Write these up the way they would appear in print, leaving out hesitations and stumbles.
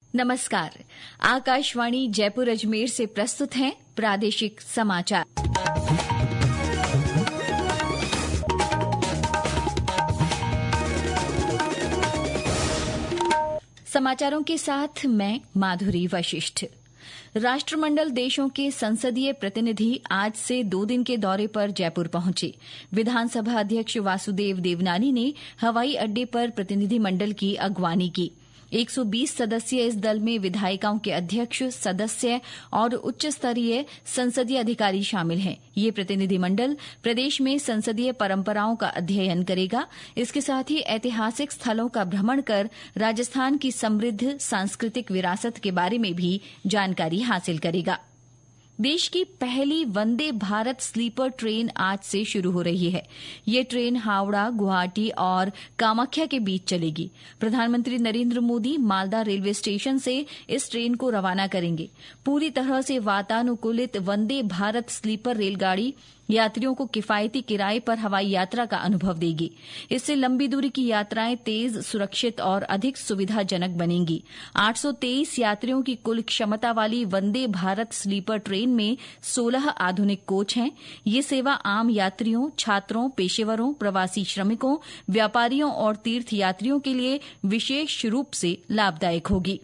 नमस्कार। आकाशवाणी जयपुर अजमेर से प्रस्तुत हैं प्रादेशिक समाचार। समाचारों के साथ मैं माधुरी वशिष्ठ। राष्ट्रमंडल देशों के संसदीय प्रतिनिधि आज से 2 दिन के दौरे पर जयपुर पहुंचे। विधानसभा अध्यक्ष वासुदेव देवनानी ने हवाई अड्डे पर प्रतिनिधिमंडल की अगवानी की। 120 सदस्यीय इस दल में विधायिकाओं के अध्यक्ष, सदस्य और उच्च स्तरीय संसदीय अधिकारी शामिल हैं। ये प्रतिनिधिमंडल प्रदेश में संसदीय परंपराओं का अध्ययन करेगा। इसके साथ ही ऐतिहासिक स्थलों का भ्रमण कर राजस्थान की समृद्ध सांस्कृतिक विरासत के बारे में भी जानकारी हासिल करेगा। देश की पहली वंदे भारत स्लीपर ट्रेन आज से शुरू हो रही है। ये ट्रेन हावड़ा, गुवाहाटी और कामाख्या के बीच चलेगी। प्रधानमंत्री नरेंद्र मोदी मालदा रेलवे स्टेशन से इस ट्रेन को रवाना करेंगे। पूरी तरह से वातानुकूलित वंदे भारत स्लीपर रेलगाड़ी यात्रियों को किफायती किराए पर हवाई यात्रा का अनुभव देगी। इससे लंबी दूरी की यात्राएं तेज, सुरक्षित और अधिक सुविधाजनक बनेंगी। 823 यात्रियों की कुल क्षमता वाली वंदे भारत स्लीपर ट्रेन में 16 आधुनिक कोच हैं। ये सेवा आम यात्रियों, छात्रों, पेशेवरों, प्रवासी श्रमिकों, व्यापारियों और तीर्थ यात्रियों के लिए विशेष रूप से लाभदायक होगी।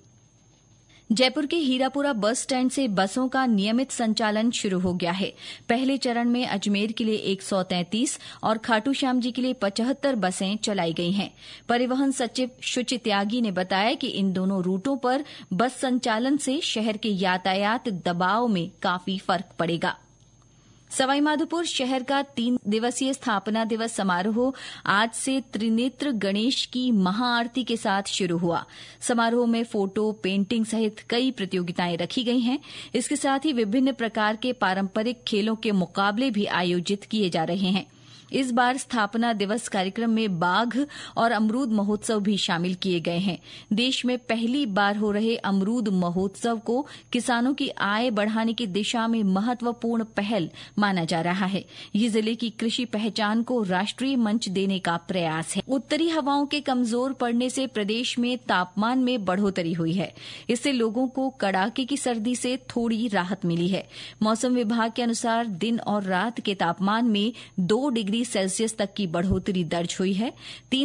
जयपुर के हीरापुरा बस स्टैंड से बसों का नियमित संचालन शुरू हो गया है। पहले चरण में अजमेर के लिए 133 और खाटू श्याम जी के लिए 75 बसें चलाई गई हैं। परिवहन सचिव शुचि त्यागी ने बताया कि इन दोनों रूटों पर बस संचालन से शहर के यातायात दबाव में काफी फर्क पड़ेगा। सवाईमाधोपुर शहर का 3 दिवसीय स्थापना दिवस समारोह आज से त्रिनेत्र गणेश की महाआरती के साथ शुरू हुआ। समारोह में फोटो, पेंटिंग सहित कई प्रतियोगिताएं रखी गई हैं। इसके साथ ही विभिन्न प्रकार के पारंपरिक खेलों के मुकाबले भी आयोजित किए जा रहे हैं। इस बार स्थापना दिवस कार्यक्रम में बाघ और अमरूद महोत्सव भी शामिल किए गए हैं। देश में पहली बार हो रहे अमरूद महोत्सव को किसानों की आय बढ़ाने की दिशा में महत्वपूर्ण पहल माना जा रहा है। ये जिले की कृषि पहचान को राष्ट्रीय मंच देने का प्रयास है। उत्तरी हवाओं के कमजोर पड़ने से प्रदेश में तापमान में बढ़ोतरी हुई है। इससे लोगों को कड़ाके की सर्दी से थोड़ी राहत मिली है। मौसम विभाग के अनुसार दिन और रात के तापमान में 2 डिग्री सेल्सियस तक की बढ़ोतरी दर्ज हुई है।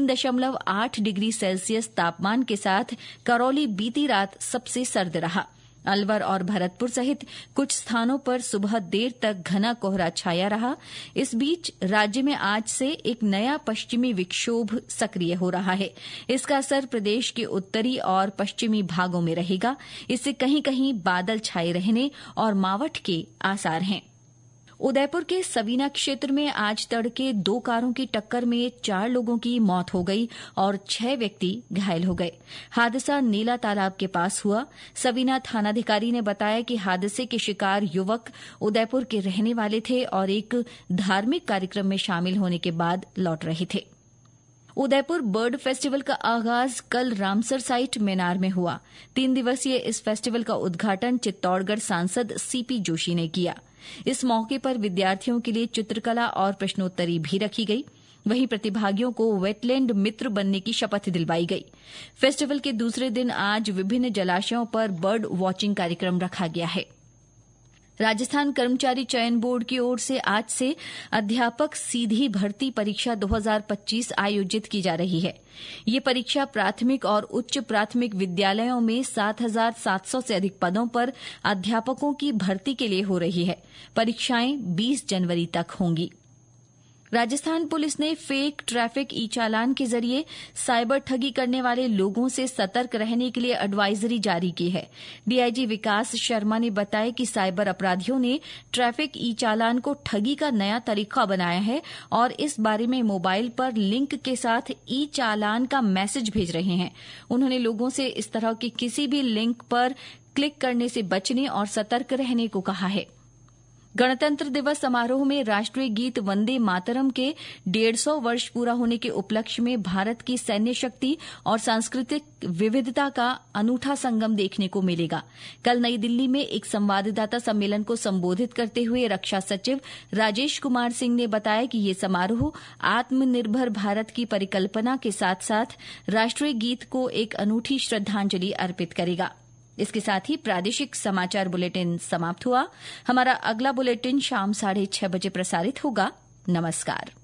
3.8 डिग्री सेल्सियस तापमान के साथ करौली बीती रात सबसे सर्द रहा। अलवर और भरतपुर सहित कुछ स्थानों पर सुबह देर तक घना कोहरा छाया रहा। इस बीच राज्य में आज से एक नया पश्चिमी विक्षोभ सक्रिय हो रहा है। इसका असर प्रदेश के उत्तरी और पश्चिमी भागों में रहेगा। इससे कहीं कहीं बादल छाए रहने और मावठ के आसार हैं। उदयपुर के सवीना क्षेत्र में आज तड़के 2 कारों की टक्कर में 4 लोगों की मौत हो गई और 6 व्यक्ति घायल हो गए। हादसा नीला तालाब के पास हुआ। सवीना थानाधिकारी ने बताया कि हादसे के शिकार युवक उदयपुर के रहने वाले थे और एक धार्मिक कार्यक्रम में शामिल होने के बाद लौट रहे थे। उदयपुर बर्ड फेस्टिवल का आगाज कल रामसर साइट मेनार में हुआ। 3 दिवसीय इस फेस्टिवल का उद्घाटन चित्तौड़गढ़ सांसद सीपी जोशी ने किया। इस मौके पर विद्यार्थियों के लिए चित्रकला और प्रश्नोत्तरी भी रखी गई। वहीं प्रतिभागियों को वेटलैंड मित्र बनने की शपथ दिलवाई गई। फेस्टिवल के दूसरे दिन आज विभिन्न जलाशयों पर बर्ड वॉचिंग कार्यक्रम रखा गया है। राजस्थान कर्मचारी चयन बोर्ड की ओर से आज से अध्यापक सीधी भर्ती परीक्षा 2025 आयोजित की जा रही है। ये परीक्षा प्राथमिक और उच्च प्राथमिक विद्यालयों में 7,700 से अधिक पदों पर अध्यापकों की भर्ती के लिए हो रही है। परीक्षाएं 20 जनवरी तक होंगी। राजस्थान पुलिस ने फेक ट्रैफिक ई चालान के जरिए साइबर ठगी करने वाले लोगों से सतर्क रहने के लिए एडवाइजरी जारी की है। डीआईजी विकास शर्मा ने बताया कि साइबर अपराधियों ने ट्रैफिक ई चालान को ठगी का नया तरीका बनाया है और इस बारे में मोबाइल पर लिंक के साथ ई चालान का मैसेज भेज रहे हैं। उन्होंने लोगों से इस तरह के किसी भी लिंक पर क्लिक करने से बचने और सतर्क रहने को कहा है। गणतंत्र दिवस समारोह में राष्ट्रीय गीत वंदे मातरम के 150 वर्ष पूरा होने के उपलक्ष्य में भारत की सैन्य शक्ति और सांस्कृतिक विविधता का अनूठा संगम देखने को मिलेगा। कल नई दिल्ली में एक संवाददाता सम्मेलन को संबोधित करते हुए रक्षा सचिव राजेश कुमार सिंह ने बताया कि ये समारोह आत्मनिर्भर भारत की परिकल्पना के साथ साथ राष्ट्रीय गीत को एक अनूठी श्रद्धांजलि अर्पित करेगा। इसके साथ ही प्रादेशिक समाचार बुलेटिन समाप्त हुआ। हमारा अगला बुलेटिन शाम 6:30 बजे प्रसारित होगा। नमस्कार।